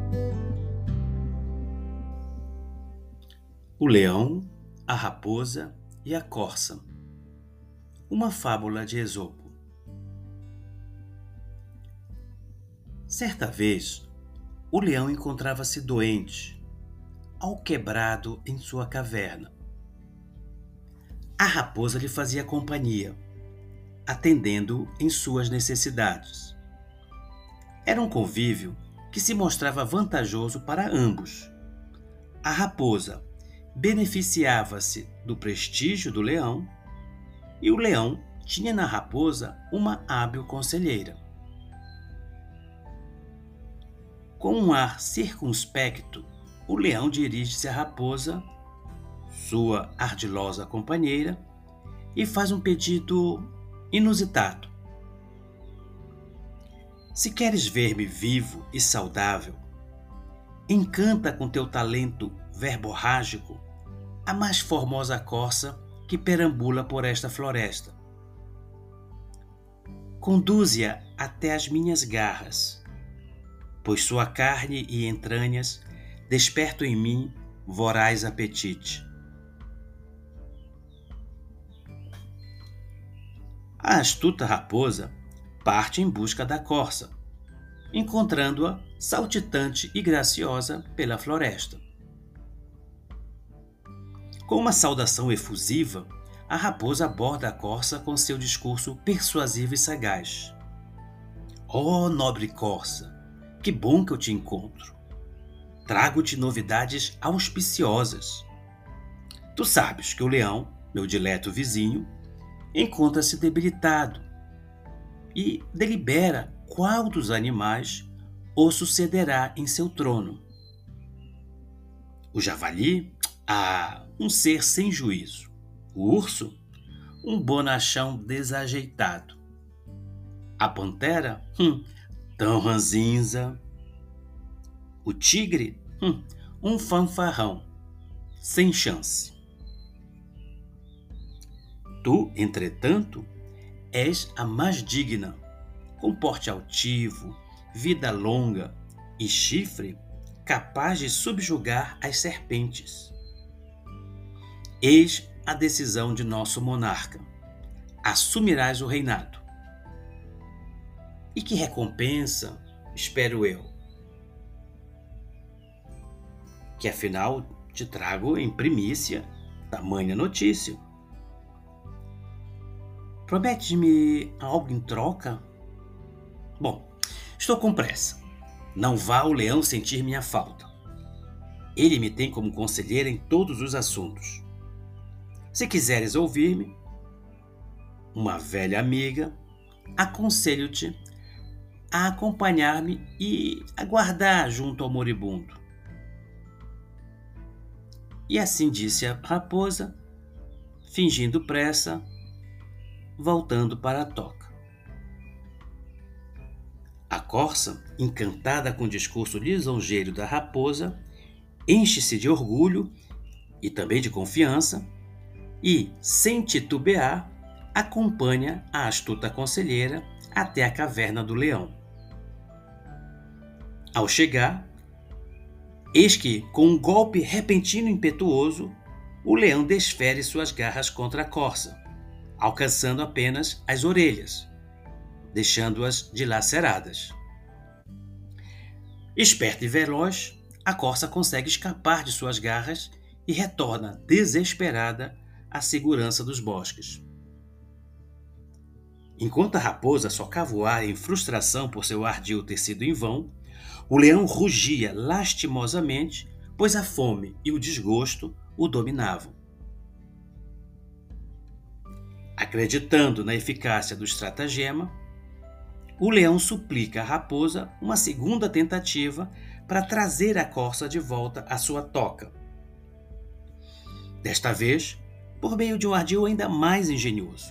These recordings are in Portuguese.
O leão, a raposa e a corça. Uma fábula de Esopo. Certa vez, o leão encontrava-se doente, alquebrado em sua caverna. A raposa lhe fazia companhia, atendendo em suas necessidades. Era um convívio que se mostrava vantajoso para ambos. A raposa beneficiava-se do prestígio do leão e o leão tinha na raposa uma hábil conselheira. Com um ar circunspecto, o leão dirige-se à raposa, sua ardilosa companheira, e faz um pedido inusitado. Se queres ver-me vivo e saudável, encanta com teu talento verborrágico a mais formosa corça que perambula por esta floresta. Conduze-a até as minhas garras, pois sua carne e entranhas despertam em mim voraz apetite. A astuta raposa parte em busca da corça, encontrando-a saltitante e graciosa pela floresta. Com uma saudação efusiva, a raposa aborda a corça com seu discurso persuasivo e sagaz. Oh, nobre corça, que bom que eu te encontro. Trago-te novidades auspiciosas. Tu sabes que o leão, meu dileto vizinho, encontra-se debilitado e delibera qual dos animais o sucederá em seu trono. O javali? Um ser sem juízo. O urso? Um bonachão desajeitado. A pantera? Tão ranzinza. O tigre? Um fanfarrão. Sem chance. Tu, entretanto, és a mais digna, com porte altivo, vida longa e chifre capaz de subjugar as serpentes. Eis a decisão de nosso monarca. Assumirás o reinado. E que recompensa, espero eu, que afinal te trago em primícia tamanha notícia. Promete-me algo em troca? Bom, estou com pressa. Não vá o leão sentir minha falta. Ele me tem como conselheira em todos os assuntos. Se quiseres ouvir-me, uma velha amiga, aconselho-te a acompanhar-me e aguardar junto ao moribundo. E assim disse a raposa, fingindo pressa, voltando para a toca. A corça, encantada com o discurso lisonjeiro da raposa, enche-se de orgulho e também de confiança e, sem titubear, acompanha a astuta conselheira até a caverna do leão. Ao chegar, eis que, com um golpe repentino e impetuoso, o leão desfere suas garras contra a corça, alcançando apenas as orelhas, deixando-as dilaceradas. Esperta e veloz, a corça consegue escapar de suas garras e retorna desesperada à segurança dos bosques. Enquanto a raposa socava o ar em frustração por seu ardil ter sido em vão, o leão rugia lastimosamente, pois a fome e o desgosto o dominavam. Acreditando na eficácia do estratagema, o leão suplica à raposa uma segunda tentativa para trazer a corça de volta à sua toca. Desta vez, por meio de um ardil ainda mais engenhoso.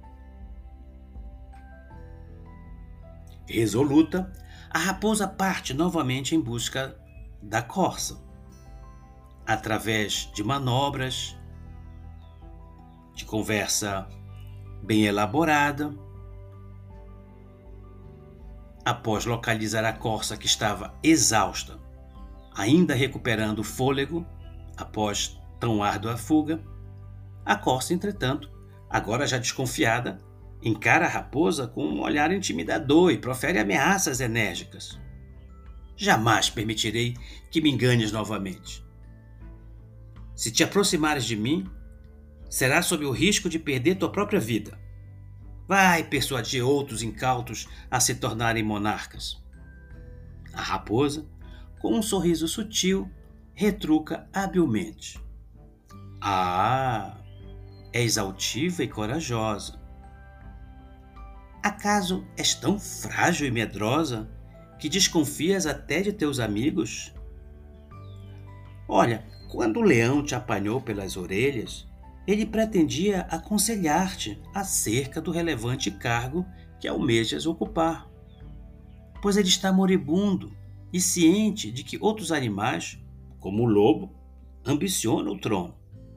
Resoluta, a raposa parte novamente em busca da corça. Através de manobras, de conversa bem elaborada, após localizar a corça que estava exausta Ainda recuperando o fôlego após tão árdua fuga, a corça, entretanto, agora já desconfiada, encara a raposa com um olhar intimidador e profere ameaças enérgicas. Jamais permitirei que me enganes novamente. Se te aproximares de mim, será sob o risco de perder tua própria vida. Vai persuadir outros incautos a se tornarem monarcas. A raposa, com um sorriso sutil, retruca habilmente. Ah, és altiva e corajosa. Acaso és tão frágil e medrosa que desconfias até de teus amigos? Olha, quando o leão te apanhou pelas orelhas, ele pretendia aconselhar-te acerca do relevante cargo que almejas ocupar, pois ele está moribundo e ciente de que outros animais, como o lobo, ambicionam o trono.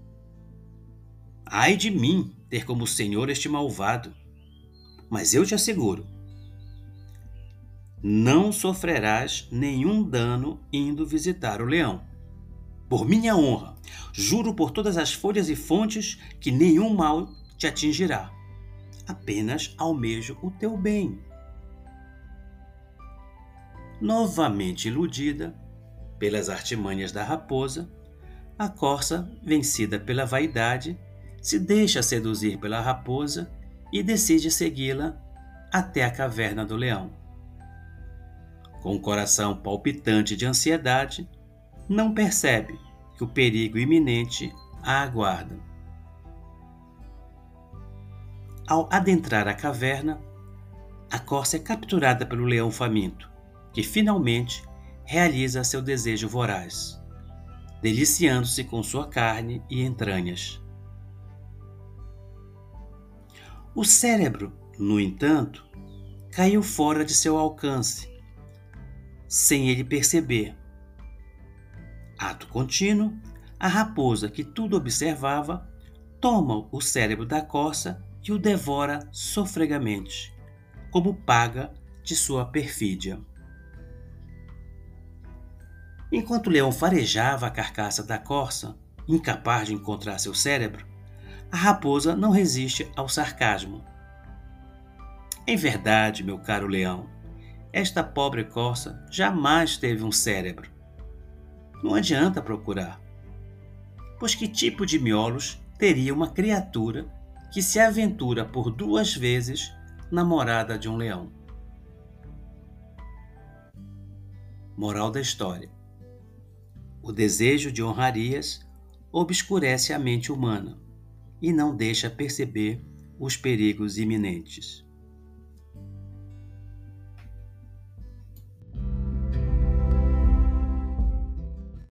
Ai de mim ter como senhor este malvado, mas eu te asseguro, não sofrerás nenhum dano indo visitar o leão. Por minha honra, juro por todas as folhas e fontes que nenhum mal te atingirá. Apenas almejo o teu bem. Novamente iludida pelas artimanhas da raposa, a corça, vencida pela vaidade, se deixa seduzir pela raposa e decide segui-la até a caverna do leão. Com o coração palpitante de ansiedade, não percebe que o perigo iminente a aguarda. Ao adentrar a caverna, a corça é capturada pelo leão faminto, que finalmente realiza seu desejo voraz, deliciando-se com sua carne e entranhas. O cérebro, no entanto, caiu fora de seu alcance, sem ele perceber. Ato contínuo, a raposa, que tudo observava, toma o cérebro da corça e o devora sofregamente, como paga de sua perfídia. Enquanto o leão farejava a carcaça da corça, incapaz de encontrar seu cérebro, a raposa não resiste ao sarcasmo. Em verdade, meu caro leão, esta pobre corça jamais teve um cérebro. Não adianta procurar, pois que tipo de miolos teria uma criatura que se aventura por 2 vezes na morada de um leão? Moral da história: o desejo de honrarias obscurece a mente humana e não deixa perceber os perigos iminentes.